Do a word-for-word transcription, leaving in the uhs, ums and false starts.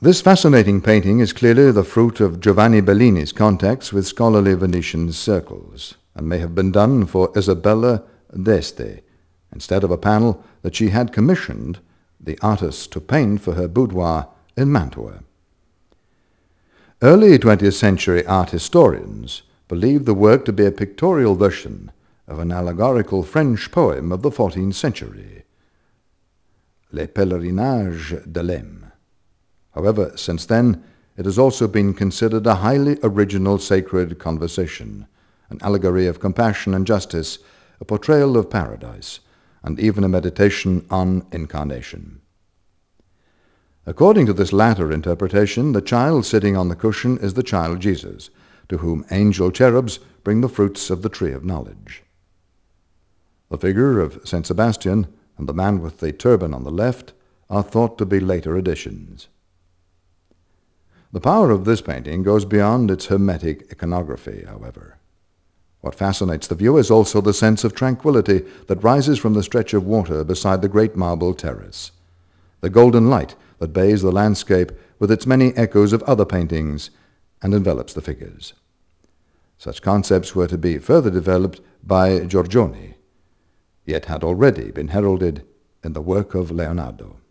This fascinating painting is clearly the fruit of Giovanni Bellini's contacts with scholarly Venetian circles, and may have been done for Isabella d'Este, instead of a panel that she had commissioned the artist to paint for her boudoir in Mantua. Early twentieth century art historians believed the work to be a pictorial version of an allegorical French poem of the fourteenth century, Les Pèlerinages de l'Âme. However, since then, it has also been considered a highly original sacred conversation, an allegory of compassion and justice, a portrayal of paradise, and even a meditation on incarnation. According to this latter interpretation, the child sitting on the cushion is the child Jesus, to whom angel cherubs bring the fruits of the tree of knowledge. The figure of Saint Sebastian and the man with the turban on the left are thought to be later additions. The power of this painting goes beyond its hermetic iconography, however. What fascinates the viewer is also the sense of tranquility that rises from the stretch of water beside the great marble terrace, the golden light that bathes the landscape with its many echoes of other paintings and envelops the figures. Such concepts were to be further developed by Giorgione, yet had already been heralded in the work of Leonardo.